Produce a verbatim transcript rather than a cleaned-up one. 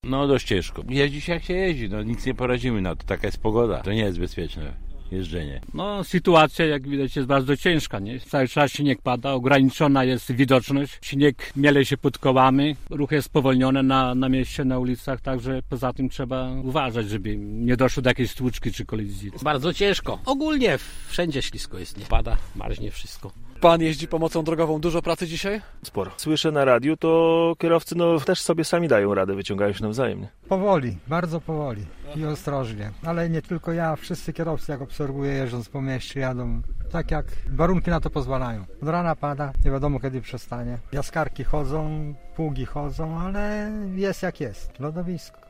No dość ciężko. Jeździ się jak się jeździ, no nic nie poradzimy na to, taka jest pogoda. To nie jest bezpieczne jeżdżenie. No sytuacja jak widać jest bardzo ciężka, nie? Cały czas śnieg pada, ograniczona jest widoczność, śnieg miele się pod kołami, ruch jest spowolniony na, na mieście, na ulicach, także poza tym trzeba uważać, żeby nie doszło do jakiejś stłuczki czy kolizji. Bardzo ciężko. Ogólnie wszędzie ślisko jest, nie? Pada, marznie wszystko. Pan jeździ pomocą drogową, dużo pracy dzisiaj? Sporo. Słyszę na radiu, to kierowcy no też sobie sami dają radę, wyciągają się nawzajem. Nie? Powoli, bardzo powoli i ostrożnie. Ale nie tylko ja, wszyscy kierowcy jak obserwuję jeżdżąc po mieście jadą tak jak warunki na to pozwalają. Od rana pada, nie wiadomo kiedy przestanie. Jaskarki chodzą, pługi chodzą, ale jest jak jest. Lodowisko.